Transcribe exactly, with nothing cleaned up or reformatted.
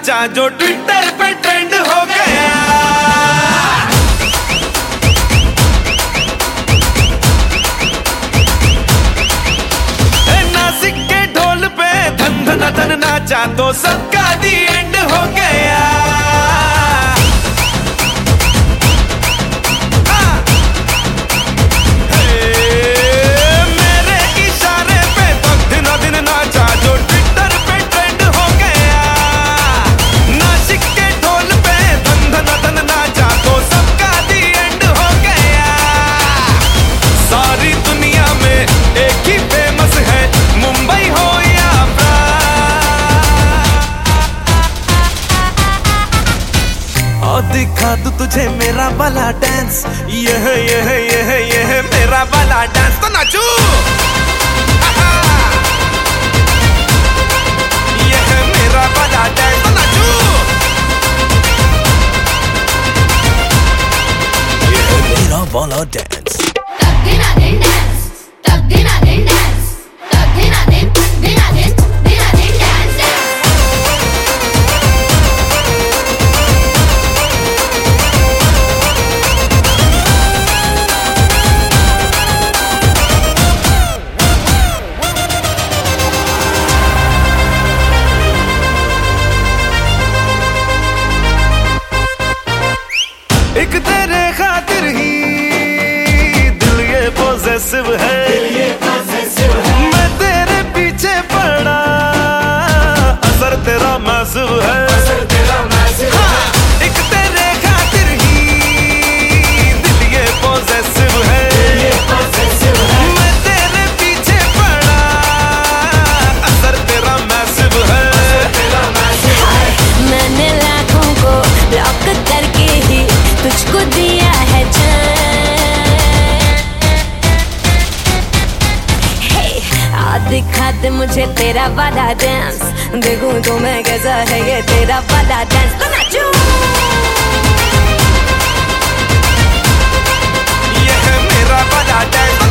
नाचा जो ट्विटर पे ट्रेंड हो गया। नासिक के ढोल पे धन धन धन नाचा तो सबका दी एंड हो गया। दिखा दूं तुझे मेरा वाला डांस, ये है ये है ये है ये है मेरा वाला डांस, तो नाचू। ये है मेरा वाला डांस, तो नाचू। ये है मेरा वाला डांस। तक दिना दिन डांस, तक दिना दिन डांस, तक दिना दिन दिना दिन दिना दिन डांस डांस। एक तेरे खातिर ही दिल ये पॉसेसिव है, दिल ये पॉसेसिव है। मैं तेरे पीछे पड़ा, असर तेरा मैसिव है, असर तेरा मैसिव है। एक तेरे खातिर ही दिल ये पॉसेसिव है, दिल ये पॉसेसिव है। मैं तेरे पीछे पड़ा, असर तेरा मैसिव है, असर तेरा मैसिव है। मैंने लाखों को ब्लॉक करके ही तुझको दिया है जान। hey, आ दिखा दे मुझे तेरा वाला डांस, देखूं तो मैं कैसा है ये तेरा वाला डांस, तो नाचूं। ये है मेरा वाला डांस।